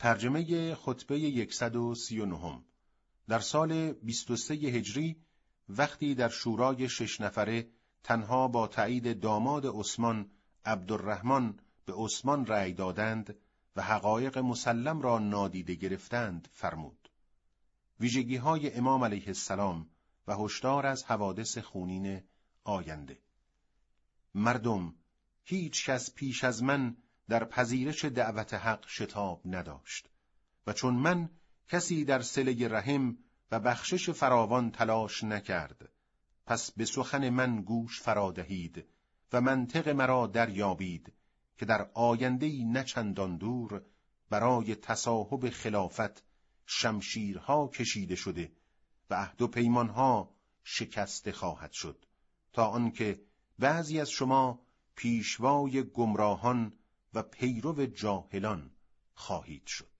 ترجمه خطبه 139. در سال 23 هجری وقتی در شورای 6 نفره تنها با تایید داماد عثمان عبدالرحمن به عثمان رأی دادند و حقایق مسلم را نادیده گرفتند فرمود: ویژگی‌های امام علیه السلام و هشدار از حوادث خونین آینده. مردم، هیچ کس پیش از من در پذیرش دعوت حق شتاب نداشت و چون من کسی در صله رحم و بخشش فراوان تلاش نکرد. پس به سخن من گوش فرادهید و منطق مرا دریابید که در آینده‌ای نه چندان دور برای تصاحب خلافت شمشیرها کشیده شده و عهد و پیمانها شکسته خواهد شد، تا آنکه بعضی از شما پیشوای گمراهان و پیرو جاهلان خواهید شد.